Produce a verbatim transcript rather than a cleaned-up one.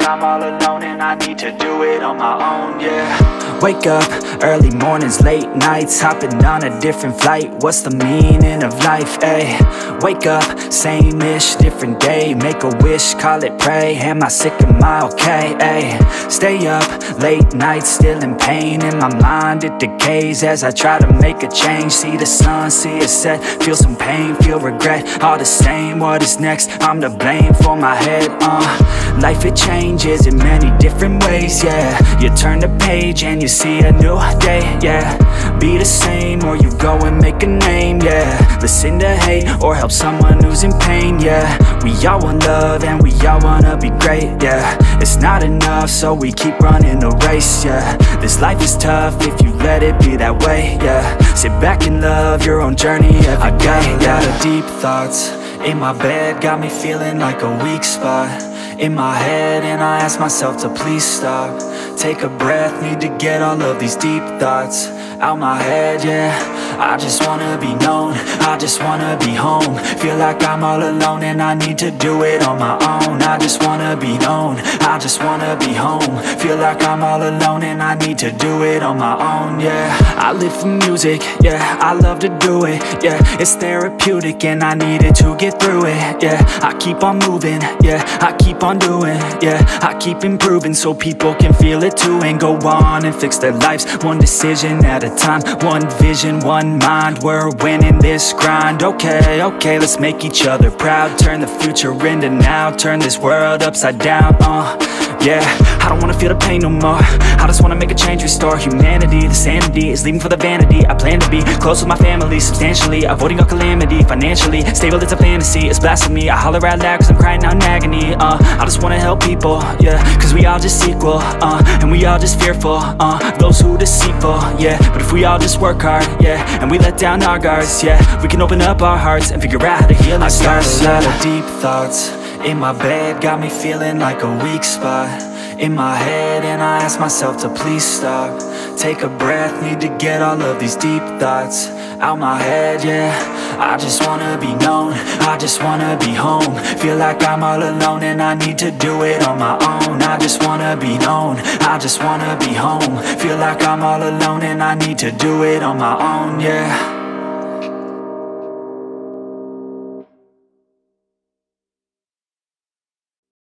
I'm all alone and I need to do it on my own, yeah. Wake up, early mornings, late nights, hopping on a different flight. What's the meaning of life, ayy? Wake up, same-ish, different day. Make a wish, call it pray. Am I sick, am I okay, ayy? Stay up, late nights, still in pain. In my mind it decays as I try to make a change. See the sun, see it set, feel some pain, feel regret. All the same, what is next? I'm to blame for my head, uh Life it changes in many different ways, yeah. You turn the page and you see a new day, yeah. Be the same or you go and make a name, yeah. Listen to hate or help someone who's in pain, yeah. We all want love and we all wanna be great, yeah. It's not enough so we keep running the race, yeah. This life is tough if you let it be that way, yeah. Sit back and love your own journey every day, I got a lot of deep thoughts in my bed, got me feeling like a weak spot in my head, and I ask myself to please stop. Take a breath, need to get all of these deep thoughts out my head, yeah. I just wanna be known, I just wanna be home. Feel like I'm all alone and I need to do it on my own. I just wanna be known, I just wanna be home. Feel like I'm all alone and I need to do it on my own, yeah. I live for music, yeah, I love to do it, yeah. It's therapeutic and I need it to get through it, yeah. I keep on moving, yeah, I keep on doing, yeah. I keep improving so people can feel it too, and go on and fix their lives one decision at a time. One vision, one mind, we're winning this grind. Okay, okay, let's make each other proud. Turn the future into now, turn this world upside down, uh yeah, I don't wanna feel the pain no more. I just wanna make a change, restore humanity. The sanity is leaving for the vanity. I plan to be close with my family, substantially avoiding all calamity. Financially stable, it's a fantasy, it's blasphemy. I holler out loud cause I'm crying out in agony, uh I just wanna help people, yeah, cause we all just equal, uh and we all just fearful, uh those who deceitful, yeah. But if we all just work hard, yeah, and we let down our guards, yeah, we can open up our hearts and figure out how to heal our scars. I got a lot of deep thoughts in my bed, got me feeling like a weak spot in my head, and I ask myself to please stop. Take a breath, need to get all of these deep thoughts out my head, yeah. I just wanna be known, I just wanna be home. Feel like I'm all alone and I need to do it on my own. I just wanna be known, I just wanna be home. Feel like I'm all alone and I need to do it on my own, yeah.